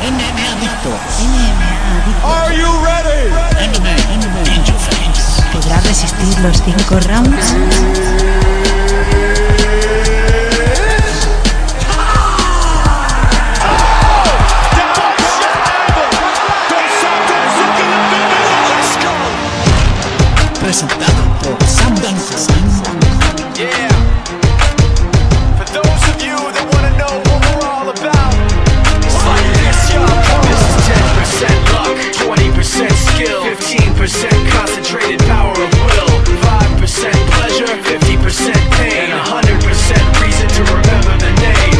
MMA Adictos. Are you ready? MMA Dangerous. ¿Podrá resistir los 5 rounds? Presentado por Sam Danza. Yeah. For those of you that want to know what we're all about, it's like this, y'all. This is 10% luck, 20% skill, 15% concentrated power of will, 5% pleasure, 50% pain, 100% reason to remember the name.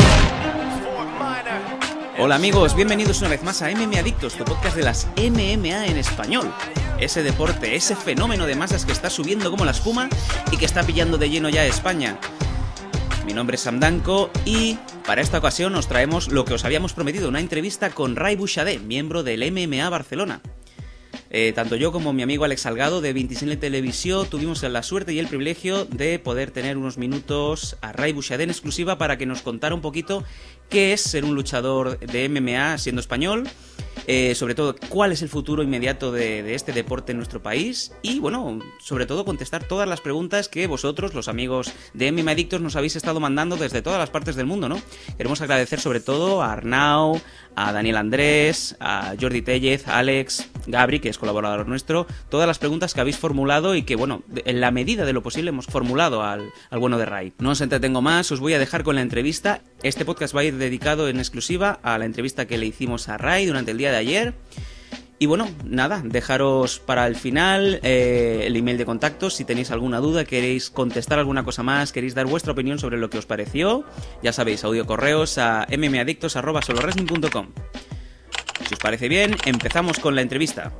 Hola amigos, bienvenidos una vez más a MMA Adictos, tu podcast de las MMA en español. Ese deporte, ese fenómeno de masas que está subiendo como la espuma y que está pillando de lleno ya a España. Mi nombre es Sam Danco y para esta ocasión os traemos lo que os habíamos prometido, una entrevista con Ray Bouchadé, miembro del MMA Barcelona. Tanto yo como mi amigo Alex Salgado de 25 Televisión tuvimos la suerte y el privilegio de poder tener unos minutos a Ray Bouchadé en exclusiva para que nos contara un poquito qué es ser un luchador de MMA siendo español, sobre todo cuál es el futuro inmediato de este deporte en nuestro país y, bueno, sobre todo contestar todas las preguntas que vosotros, los amigos de MMA Adictos, nos habéis estado mandando desde todas las partes del mundo, ¿no? Queremos agradecer sobre todo a Arnau, a Daniel Andrés, a Jordi Tellez, a Alex, Gabri, que es colaborador nuestro, todas las preguntas que habéis formulado y que, bueno, en la medida de lo posible hemos formulado al bueno de Ray. No os entretengo más, os voy a dejar con la entrevista. Este podcast va a ir dedicado en exclusiva a la entrevista que le hicimos a Ray durante el día de ayer. Y bueno, nada, dejaros para el final el email de contacto. Si tenéis alguna duda, queréis contestar alguna cosa más, queréis dar vuestra opinión sobre lo que os pareció, ya sabéis, audio correos a mmadictos@solowrestling.com. Si os parece bien, empezamos con la entrevista.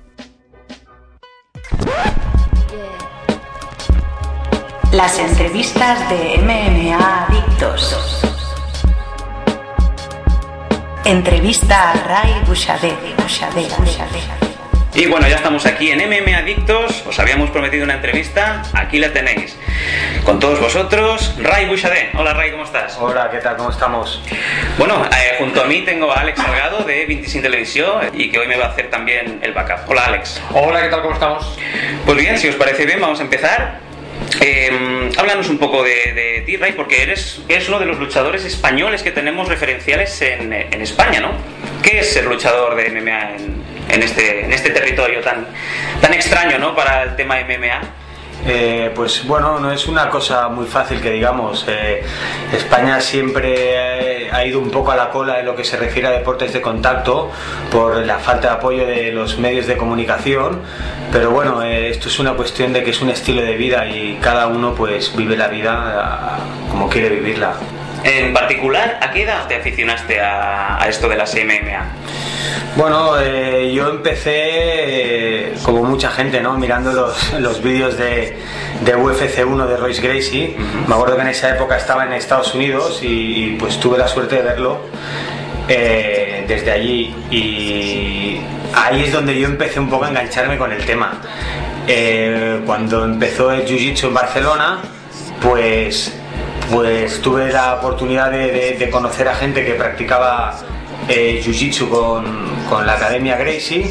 Las entrevistas de MMA Adictos. Entrevista a Ray Bouchadé. Y bueno, ya estamos aquí en MMA Adictos, os habíamos prometido una entrevista, aquí la tenéis. Con todos vosotros, Ray Bouchadé. Hola Ray, ¿cómo estás? Hola, ¿qué tal? ¿Cómo estamos? Bueno, junto a mí tengo a Alex Salgado de 25 Televisión y que hoy me va a hacer también el backup. Hola Alex. Hola, ¿qué tal? ¿Cómo estamos? Pues bien, si os parece bien, vamos a empezar. Háblanos un poco de ti, Ray, porque eres uno de los luchadores españoles que tenemos referenciales en España, ¿no? ¿Qué es ser luchador de MMA en este territorio tan extraño, ¿no?, para el tema MMA? Pues bueno, no es una cosa muy fácil que digamos. España siempre ha ido un poco a la cola en lo que se refiere a deportes de contacto por la falta de apoyo de los medios de comunicación, pero bueno, esto es una cuestión de que es un estilo de vida y cada uno pues vive la vida como quiere vivirla. En particular, ¿a qué edad te aficionaste a esto de las MMA? Bueno, yo empecé como mucha gente, ¿no?, mirando los vídeos de UFC 1 de Royce Gracie. Me acuerdo que en esa época estaba en Estados Unidos y pues tuve la suerte de verlo desde allí, y ahí es donde yo empecé un poco a engancharme con el tema. Cuando empezó el Jiu-Jitsu en Barcelona, pues tuve la oportunidad de conocer a gente que practicaba Jiu-Jitsu con la Academia Gracie,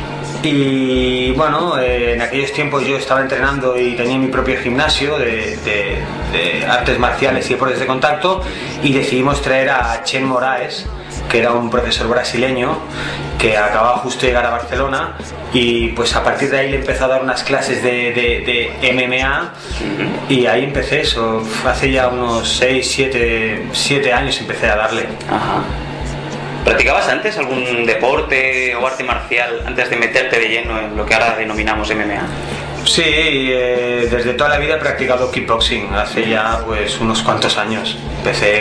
y bueno, en aquellos tiempos yo estaba entrenando y tenía mi propio gimnasio de artes marciales y deportes de contacto, y decidimos traer a Chen Moraes, que era un profesor brasileño que acababa justo de llegar a Barcelona, y pues a partir de ahí le empezó a dar unas clases de MMA, y ahí empecé eso, hace ya unos 7 años empecé a darle. Ajá. ¿Practicabas antes algún deporte o arte marcial antes de meterte de lleno en lo que ahora denominamos MMA? Sí, desde toda la vida he practicado kickboxing, hace ya pues unos cuantos años. Empecé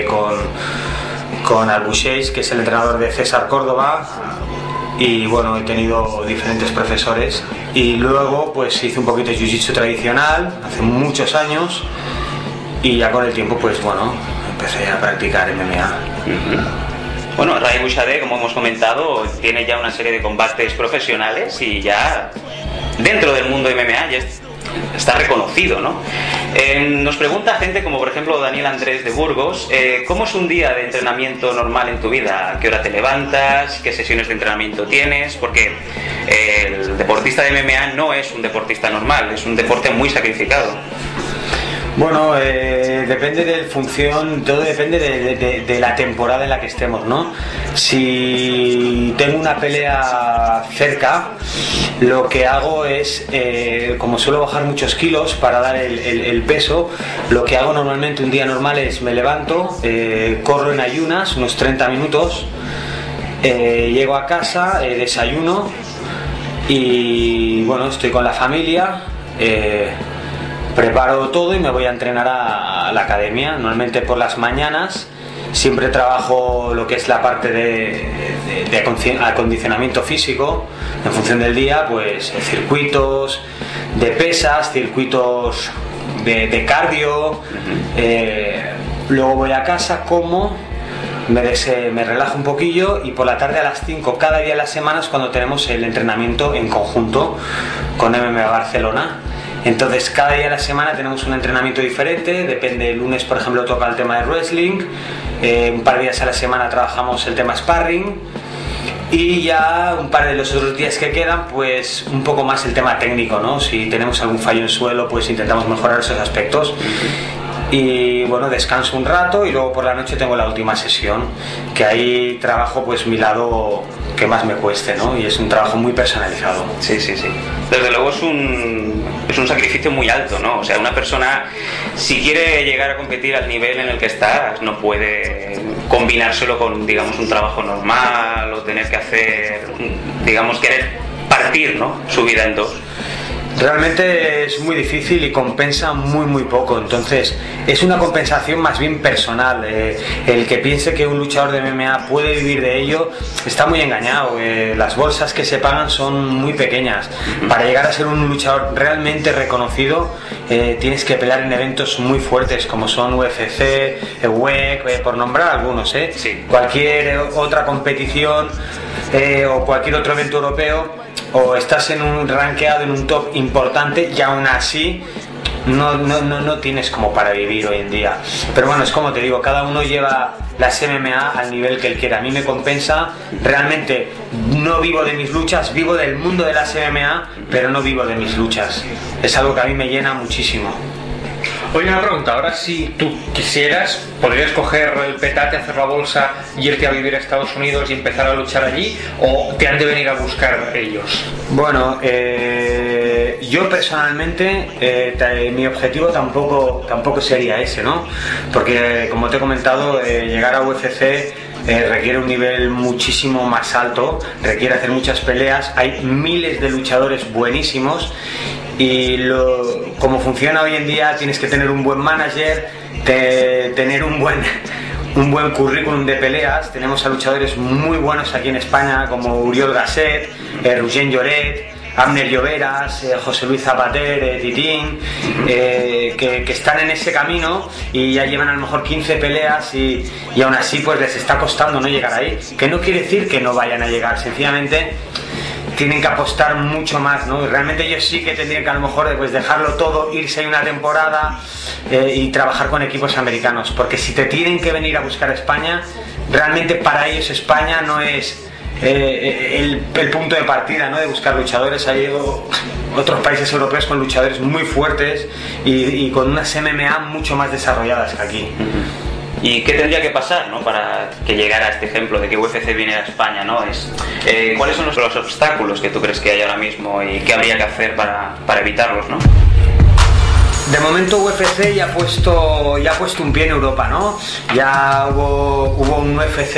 con Albucheis, que es el entrenador de César Córdoba, y bueno, he tenido diferentes profesores, y luego pues hice un poquito de jiu-jitsu tradicional hace muchos años, y ya con el tiempo pues bueno, empecé a practicar MMA. Bueno, Ray Bouchadé, como hemos comentado, tiene ya una serie de combates profesionales y ya dentro del mundo de MMA ya está reconocido, ¿no? Nos pregunta gente como por ejemplo Daniel Andrés de Burgos, ¿cómo es un día de entrenamiento normal en tu vida? ¿A qué hora te levantas? ¿Qué sesiones de entrenamiento tienes? Porque el deportista de MMA no es un deportista normal, es un deporte muy sacrificado. Bueno, depende de la función, todo depende de la temporada en la que estemos, ¿no? Si tengo una pelea cerca, lo que hago es, como suelo bajar muchos kilos para dar el peso, lo que hago normalmente un día normal es me levanto, corro en ayunas unos 30 minutos, llego a casa, desayuno y bueno, estoy con la familia. Preparo todo y me voy a entrenar a la academia, normalmente por las mañanas. Siempre trabajo lo que es la parte de acondicionamiento físico, en función del día, pues circuitos de pesas, circuitos de cardio. Luego voy a casa, como, me relajo un poquillo y por la tarde a las 5 cada día de la semana es cuando tenemos el entrenamiento en conjunto con MMA Barcelona. Entonces cada día de la semana tenemos un entrenamiento diferente, depende. El lunes por ejemplo toca el tema de wrestling, un par de días a la semana trabajamos el tema sparring y ya un par de los otros días que quedan pues un poco más el tema técnico, ¿no? Si tenemos algún fallo en suelo pues intentamos mejorar esos aspectos. Y bueno, descanso un rato y luego por la noche tengo la última sesión, que ahí trabajo pues mi lado que más me cueste, ¿no? Y es un trabajo muy personalizado. Sí, sí, sí. Desde luego es un sacrificio muy alto, ¿no? O sea, una persona, si quiere llegar a competir al nivel en el que estás, no puede combinárselo con, digamos, un trabajo normal o tener que hacer, digamos, querer partir, ¿no? Su vida en dos. Realmente es muy difícil y compensa muy poco, entonces es una compensación más bien personal. El que piense que un luchador de MMA puede vivir de ello está muy engañado. Las bolsas que se pagan son muy pequeñas. Para llegar a ser un luchador realmente reconocido tienes que pelear en eventos muy fuertes como son UFC, WEC, por nombrar algunos, Sí. Cualquier otra competición o cualquier otro evento europeo, o estás en un rankeado, en un top importante y aún así no tienes como para vivir hoy en día. Pero bueno, es como te digo, cada uno lleva las MMA al nivel que él quiera. A mí me compensa, realmente no vivo de mis luchas, vivo del mundo de las MMA, pero no vivo de mis luchas. Es algo que a mí me llena muchísimo. Oye, una pregunta, ahora si tú quisieras, ¿podrías coger el petate, hacer la bolsa y irte a vivir a Estados Unidos y empezar a luchar allí? ¿O te han de venir a buscar ellos? Bueno, yo personalmente, mi objetivo tampoco sería ese, ¿no? Porque como te he comentado, llegar a UFC requiere un nivel muchísimo más alto, requiere hacer muchas peleas, hay miles de luchadores buenísimos y como funciona hoy en día tienes que tener un buen manager, tener un buen currículum de peleas. Tenemos a luchadores muy buenos aquí en España como Uriol Gasset, Rugén Lloret, Abner Lloveras, José Luis Zapater, Titín, que están en ese camino y ya llevan a lo mejor 15 peleas y aún así pues les está costando no llegar ahí, que no quiere decir que no vayan a llegar, sencillamente tienen que apostar mucho más, ¿no? Realmente ellos sí que tendrían que a lo mejor pues dejarlo todo, irse ahí una temporada y trabajar con equipos americanos, porque si te tienen que venir a buscar a España, realmente para ellos España no es el punto de partida, ¿no? De buscar luchadores. Hay otros países europeos con luchadores muy fuertes y con unas MMA mucho más desarrolladas que aquí. ¿Y qué tendría que pasar, ¿no? Para que llegara a este ejemplo de que UFC viniera a España, ¿no? ¿Cuáles son los obstáculos que tú crees que hay ahora mismo y qué habría que hacer para evitarlos, ¿no? De momento UFC ya ha puesto un pie en Europa, ¿no? Ya hubo un UFC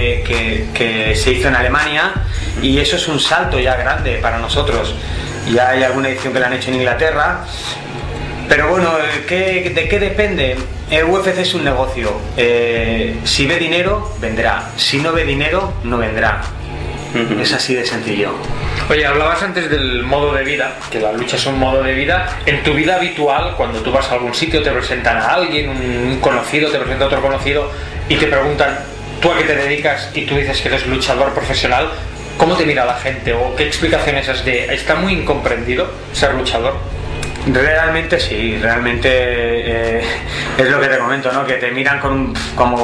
que se hizo en Alemania y eso es un salto ya grande para nosotros. Ya hay alguna edición que la han hecho en Inglaterra. Pero bueno, ¿de qué depende? El UFC es un negocio. Si ve dinero, vendrá. Si no ve dinero, no vendrá. Es así de sencillo. Oye, hablabas antes del modo de vida, que la lucha es un modo de vida. En tu vida habitual, cuando tú vas a algún sitio, te presentan a alguien, un conocido, te presenta a otro conocido y te preguntan, ¿tú a qué te dedicas? Y tú dices que eres luchador profesional. ¿Cómo te mira la gente? ¿O qué explicaciones has de...? ¿Está muy incomprendido ser luchador? Realmente sí, realmente es lo que te comento, ¿no? Que te miran como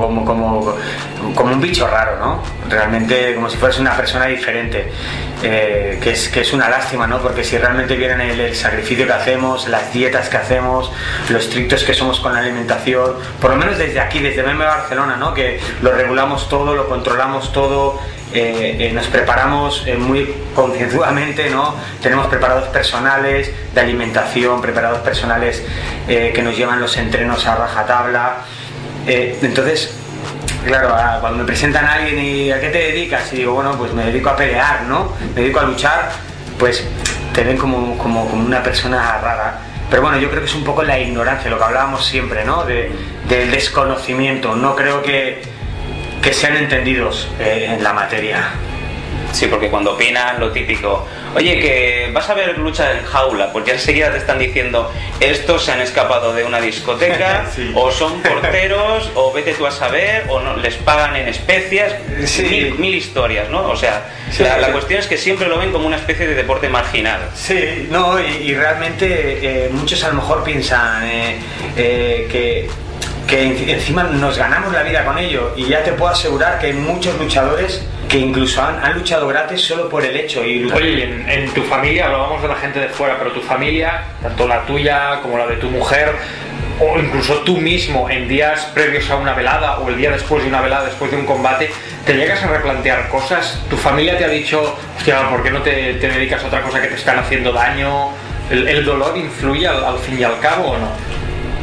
un bicho raro, ¿no? Realmente como si fueras una persona diferente, que es una lástima, ¿no? Porque si realmente vieran el sacrificio que hacemos, las dietas que hacemos, lo estrictos que somos con la alimentación, por lo menos desde aquí, desde MMA Barcelona, ¿no? Que lo regulamos todo, lo controlamos todo. Nos preparamos muy concienzudamente, ¿no? Tenemos preparados personales de alimentación, preparados personales que nos llevan los entrenos a rajatabla. Entonces, claro, cuando me presentan a alguien y ¿a qué te dedicas? Y digo, bueno, pues me dedico a pelear, ¿no? Me dedico a luchar, pues te ven como una persona rara. Pero bueno, yo creo que es un poco la ignorancia, lo que hablábamos siempre, ¿no? Del desconocimiento. No creo que sean entendidos en la materia. Sí, porque cuando opinan lo típico, oye, que vas a ver lucha en jaula, pues ya enseguida te están diciendo, estos se han escapado de una discoteca, sí. O son porteros, o vete tú a saber, o no, les pagan en especias, sí. mil historias, ¿no? O sea, sí, la cuestión es que siempre lo ven como una especie de deporte marginal. Sí, no, y realmente muchos a lo mejor piensan que encima nos ganamos la vida con ello, y ya te puedo asegurar que hay muchos luchadores que incluso han luchado gratis solo por el hecho. Oye, en tu familia, hablábamos de la gente de fuera, pero tu familia, tanto la tuya como la de tu mujer, o incluso tú mismo en días previos a una velada o el día después de una velada, después de un combate, ¿te llegas a replantear cosas? ¿Tu familia te ha dicho, hostia, ¿por qué no te dedicas a otra cosa que te están haciendo daño? ¿El dolor influye al fin y al cabo o no?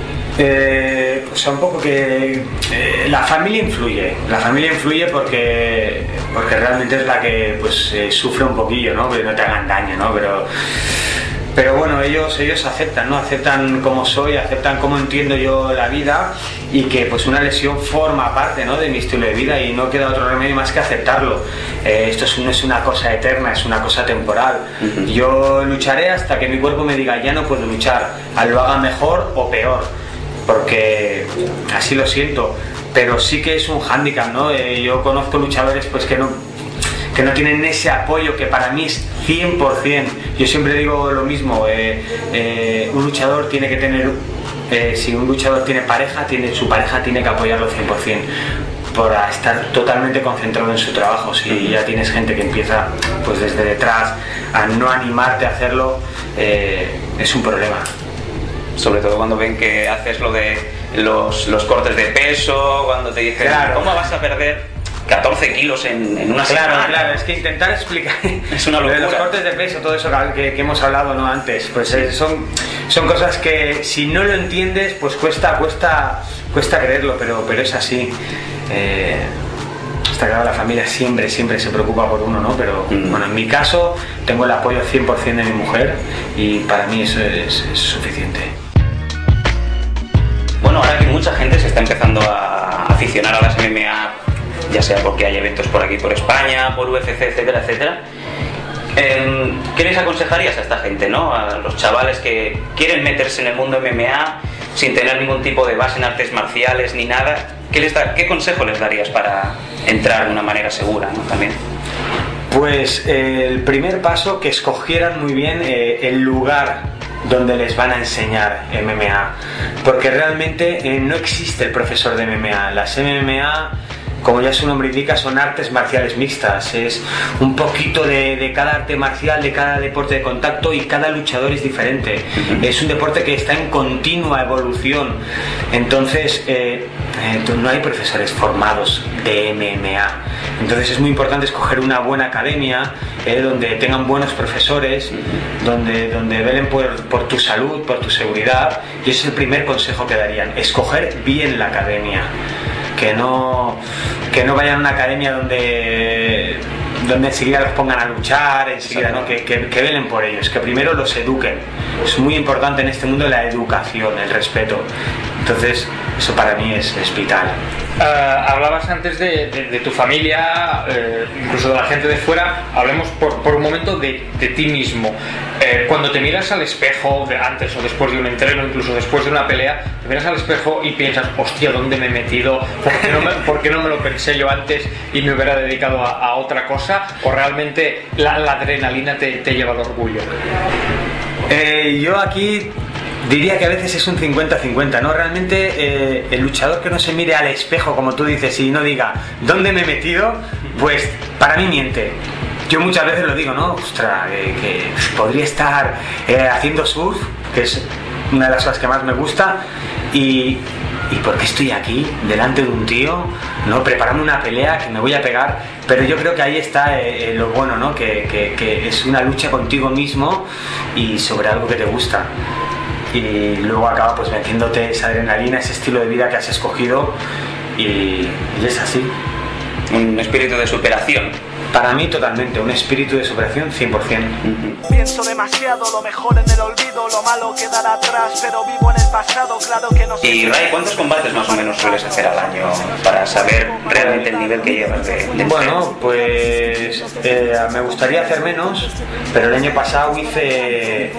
O sea, un poco que la familia influye porque realmente es la que pues sufre un poquillo, ¿no? Que no te hagan daño, ¿no? Pero bueno, ellos aceptan, ¿no? Aceptan cómo soy, aceptan cómo entiendo yo la vida, y que pues una lesión forma parte, ¿no? De mi estilo de vida, y no queda otro remedio más que aceptarlo. Esto no es una cosa eterna, es una cosa temporal. Yo lucharé hasta que mi cuerpo me diga ya no puedo luchar, lo haga mejor o peor, porque así lo siento. Pero sí que es un hándicap, ¿no? Yo conozco luchadores pues que no tienen ese apoyo que para mí es 100%. Yo siempre digo lo mismo, un luchador tiene que tener, si un luchador tiene pareja, su pareja tiene que apoyarlo 100%, para estar totalmente concentrado en su trabajo. Si ya tienes gente que empieza pues desde detrás a no animarte a hacerlo, es un problema. Sobre todo cuando ven que haces lo de los cortes de peso, cuando te dicen, claro, ¿cómo vas a perder 14 kilos en una semana? Claro, es que intentar explicar es una locura. Los cortes de peso, todo eso que hemos hablado, ¿no? Antes, pues son cosas que si no lo entiendes, pues cuesta creerlo, pero es así. Está claro, la familia siempre se preocupa por uno, ¿no? Pero bueno, en mi caso tengo el apoyo 100% de mi mujer, y para mí eso es suficiente. Bueno, ahora que mucha gente se está empezando a aficionar a las MMA, ya sea porque hay eventos por aquí, por España, por UFC, etcétera, etcétera, ¿qué les aconsejarías a esta gente, ¿no? A los chavales que quieren meterse en el mundo MMA sin tener ningún tipo de base en artes marciales ni nada? ¿Qué consejo les darías para entrar de una manera segura, ¿no? También. Pues el primer paso, que escogieran muy bien el lugar donde les van a enseñar MMA, porque realmente no existe el profesor de MMA. Las MMA, como ya su nombre indica, son artes marciales mixtas. Es un poquito de cada arte marcial, de cada deporte de contacto, y cada luchador es diferente. Es un deporte que está en continua evolución. Entonces no hay profesores formados de MMA. Entonces es muy importante escoger una buena academia, donde tengan buenos profesores, donde velen por tu salud, por tu seguridad. Y ese es el primer consejo que darían: escoger bien la academia. Que no vayan a una academia donde enseguida los pongan a luchar, enseguida, ¿no? Que velen por ellos, que primero los eduquen. Es muy importante en este mundo la educación, el respeto. Entonces, eso para mí es vital. Hablabas antes de tu familia, incluso de la gente de fuera. Hablemos por un momento de ti mismo. Cuando te miras al espejo, antes o después de un entreno, incluso después de una pelea, te miras al espejo y piensas, hostia, ¿dónde me he metido? ¿Por qué no me lo pensé yo antes y me hubiera dedicado a otra cosa? ¿O realmente la adrenalina te lleva al orgullo? Yo aquí diría que a veces es un 50-50, ¿no? Realmente el luchador que no se mire al espejo, como tú dices, y no diga ¿dónde me he metido? Pues para mí miente. Yo muchas veces lo digo, ¿no? Ostras, que podría estar haciendo surf, que es una de las cosas que más me gusta, ¿y por qué estoy aquí, delante de un tío, ¿no? Preparando una pelea que me voy a pegar? Pero yo creo que ahí está lo bueno, ¿no? Que es una lucha contigo mismo y sobre algo que te gusta. Y luego acaba pues venciéndote esa adrenalina, ese estilo de vida que has escogido y es así. Un espíritu de superación. Para mí totalmente, un espíritu de superación 100%. Pienso demasiado, lo mejor en el olvido, lo malo quedará atrás, pero vivo en el pasado, claro que no sé. Y Ray, ¿cuántos combates más o menos sueles hacer al año para saber realmente el nivel que llevas de Bueno, pues me gustaría hacer menos, pero el año pasado hice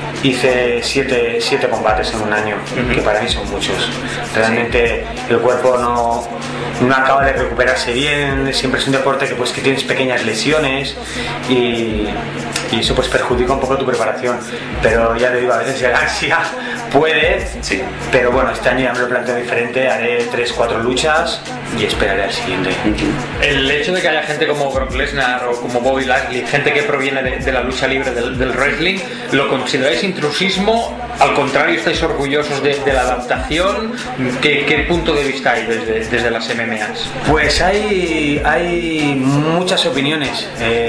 7 combates en un año, que para mí son muchos. Realmente el cuerpo no acaba de recuperarse bien, siempre es un deporte que tienes pequeñas lesiones y eso pues perjudica un poco tu preparación, pero ya te digo, a veces el ansia puede, sí. Pero bueno, este año ya me lo planteo diferente, haré 3-4 luchas y esperaré al siguiente. El hecho de que haya gente como Brock Lesnar o como Bobby Lashley, gente que proviene de la lucha libre, del wrestling, ¿lo consideráis intrusismo? Al contrario, ¿estáis orgullosos de la adaptación? ¿Qué punto de vista hay desde las MMAs? Pues hay muchas opiniones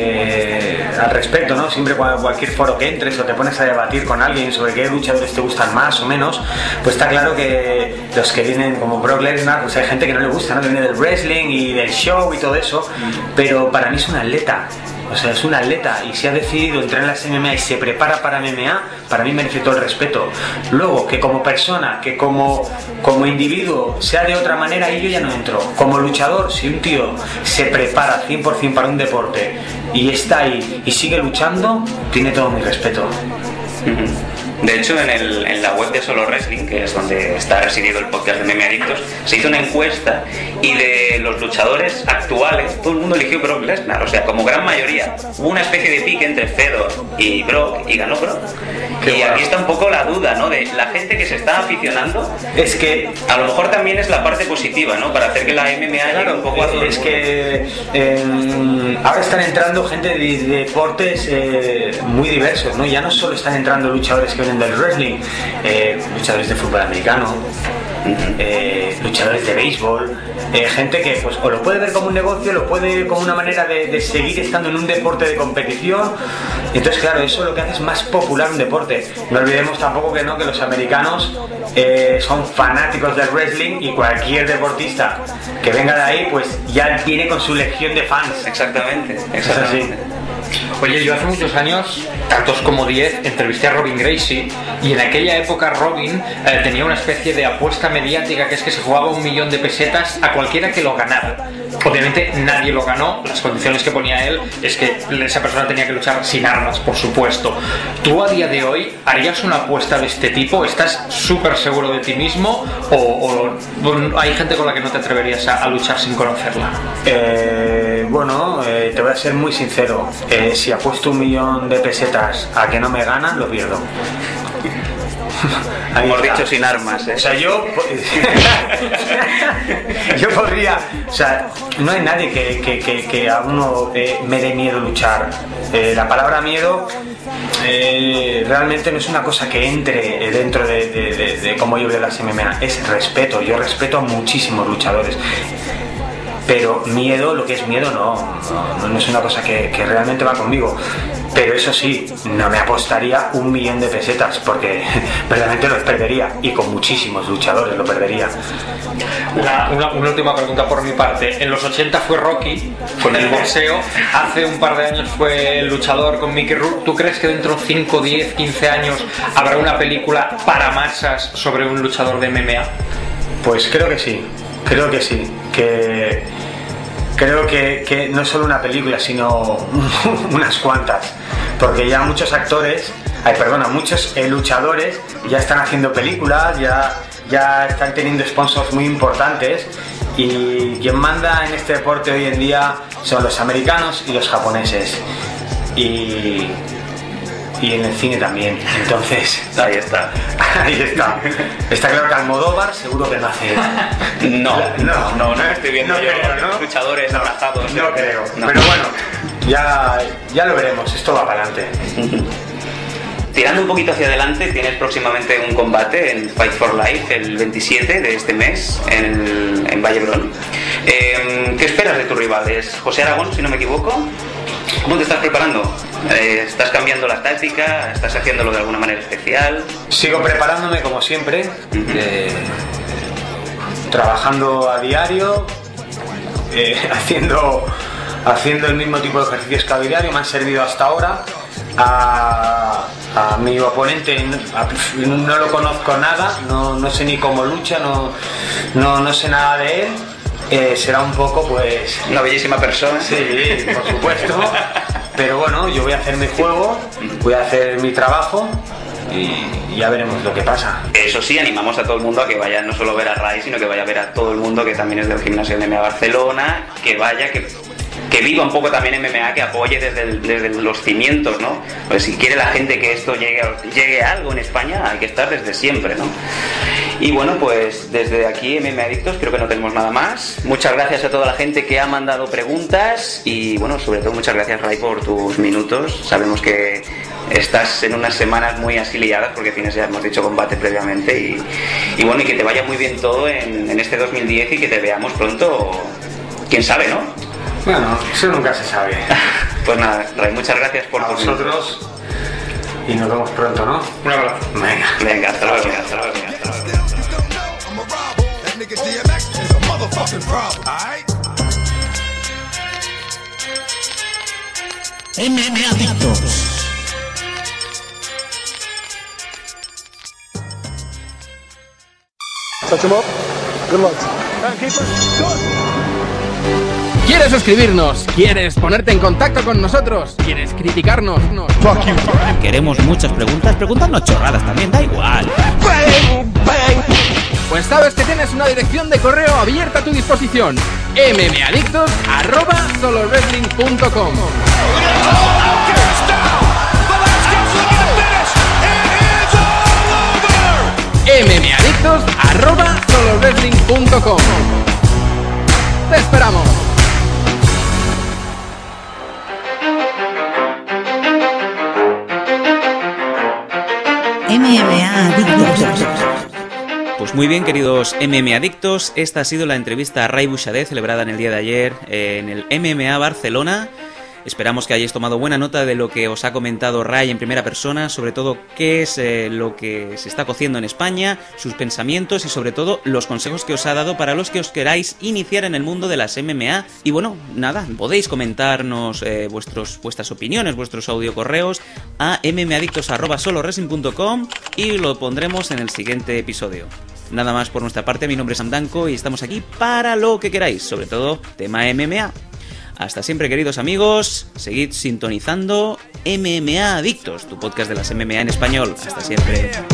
al respecto, ¿no? Siempre cualquier foro que entres o te pones a debatir con alguien sobre qué luchadores te gustan más o menos, pues está claro que los que vienen como Brock Lesnar, pues hay gente que no le gusta, ¿no? Que viene del wrestling y del show y todo eso, pero para mí es un atleta. O sea, es un atleta y si ha decidido entrar en las MMA y se prepara para MMA, para mí merece todo el respeto. Luego, que como persona, que como individuo sea de otra manera, ahí yo ya no entro. Como luchador, si un tío se prepara 100% para un deporte y está ahí y sigue luchando, tiene todo mi respeto. De hecho, en la web de Solo Wrestling, que es donde está residido el podcast de MMA Adictos, se hizo una encuesta y de los luchadores actuales, todo el mundo eligió Brock Lesnar, o sea, como gran mayoría. Hubo una especie de pique entre Fedor y Brock y ganó Brock. Y aquí está un poco la duda, ¿no? De la gente que se está aficionando. Es que a lo mejor también es la parte positiva, ¿no? Para hacer que la MMA llegue un poco a todo el mundo. Que ahora están entrando gente de deportes muy diversos, ¿no? Ya no solo están entrando luchadores que vienen del wrestling, luchadores de fútbol americano, luchadores de béisbol, gente que pues o lo puede ver como un negocio, lo puede ver como una manera de seguir estando en un deporte de competición. Entonces claro, eso lo que hace es más popular un deporte. No olvidemos tampoco que los americanos son fanáticos del wrestling y cualquier deportista que venga de ahí pues ya viene con su legión de fans. Exactamente. Es así. Oye, yo hace muchos años, tantos como 10, entrevisté a Robin Gracie y en aquella época Robin tenía una especie de apuesta mediática que es que se jugaba 1 millón de pesetas a cualquiera que lo ganara. Obviamente nadie lo ganó, las condiciones que ponía él es que esa persona tenía que luchar sin armas, por supuesto. ¿Tú a día de hoy harías una apuesta de este tipo? ¿Estás súper seguro de ti mismo o hay gente con la que no te atreverías a luchar sin conocerla? Bueno, te voy a ser muy sincero. Si apuesto 1 millón de pesetas a que no me ganan, lo pierdo. Hemos dicho sin armas, ¿eh? O sea, yo podría, o sea, no hay nadie que a uno me dé miedo luchar. La palabra miedo realmente no es una cosa que entre dentro de cómo yo veo las MMA, es respeto. Yo respeto a muchísimos luchadores. Pero miedo, lo que es miedo no es una cosa que realmente va conmigo. Pero eso sí, no me apostaría 1 millón de pesetas porque verdaderamente los perdería y con muchísimos luchadores lo perdería. Una última pregunta por mi parte. En los 80 fue Rocky con el boxeo, hace un par de años fue el luchador con Mickey Rourke. ¿Tú crees que dentro de 5, 10, 15 años habrá una película para masas sobre un luchador de MMA? Pues creo que sí. Creo que no es solo una película, sino unas cuantas, porque ya muchos muchos luchadores ya están haciendo películas, ya están teniendo sponsors muy importantes y quien manda en este deporte hoy en día son los americanos y los japoneses y y en el cine también. Entonces, Ahí está. ahí está. Está claro que Almodóvar seguro que no hace. No estoy viendo no yo creo, ¿no? luchadores abrazados. No creo. No. Pero bueno, ya lo veremos. Esto va para adelante. Tirando un poquito hacia adelante, tienes próximamente un combate en Fight for Life el 27 de este mes en Vallebrón. ¿Qué esperas de tus rivales? José Aragón, si no me equivoco. ¿Cómo te estás preparando? ¿Estás cambiando la táctica? ¿Estás haciéndolo de alguna manera especial? Sigo preparándome como siempre, trabajando a diario, haciendo el mismo tipo de ejercicios que a diario. Me han servido hasta ahora. A mi oponente no lo conozco nada, no sé ni cómo lucha, no sé nada de él. Será un poco, pues... Una bellísima persona. Sí, por supuesto. Pero bueno, yo voy a hacer mi juego, voy a hacer mi trabajo y ya veremos lo que pasa. Eso sí, animamos a todo el mundo a que vaya no solo a ver a Ray, sino que vaya a ver a todo el mundo que también es del gimnasio de MMA Barcelona, que vaya, que viva un poco también MMA, que apoye desde los cimientos, ¿no? Pues si quiere la gente que esto llegue a algo en España, hay que estar desde siempre, ¿no? Y bueno, pues desde aquí, MMA Adictos, creo que no tenemos nada más. Muchas gracias a toda la gente que ha mandado preguntas y bueno, sobre todo muchas gracias, Ray, por tus minutos. Sabemos que estás en unas semanas muy así liadas porque tienes, ya hemos dicho, combate previamente y bueno, y que te vaya muy bien todo en este 2010 y que te veamos pronto, quién sabe, ¿no? Bueno, eso nunca se sabe. Pues nada, Ray, muchas gracias por A tus vosotros y nos vemos pronto, ¿no? Un abrazo. Venga, hasta luego. I'm a rival. That nigga DMX is a motherfucking problem. Alright? MMA Adictos. ¿Quieres suscribirnos? ¿Quieres ponerte en contacto con nosotros? ¿Quieres criticarnos? Queremos muchas preguntas. Preguntarnos chorradas también, da igual. Pues sabes que tienes una dirección de correo abierta a tu disposición: mmadictos@solowrestling.com. mmadictos@solowrestling.com. ¡Te esperamos! MMA Adictos. Pues muy bien, queridos MMA Adictos, esta ha sido la entrevista a Ray Bouchardé celebrada en el día de ayer en el MMA Barcelona. Esperamos que hayáis tomado buena nota de lo que os ha comentado Ray en primera persona, sobre todo qué es lo que se está cociendo en España, sus pensamientos y sobre todo los consejos que os ha dado para los que os queráis iniciar en el mundo de las MMA. Y bueno, nada, podéis comentarnos vuestras opiniones, vuestros audiocorreos a mmadictos@solowrestling.com y lo pondremos en el siguiente episodio. Nada más por nuestra parte, mi nombre es Sam Danko y estamos aquí para lo que queráis, sobre todo tema MMA. Hasta siempre, queridos amigos, seguid sintonizando MMA Adictos, tu podcast de las MMA en español. Hasta siempre.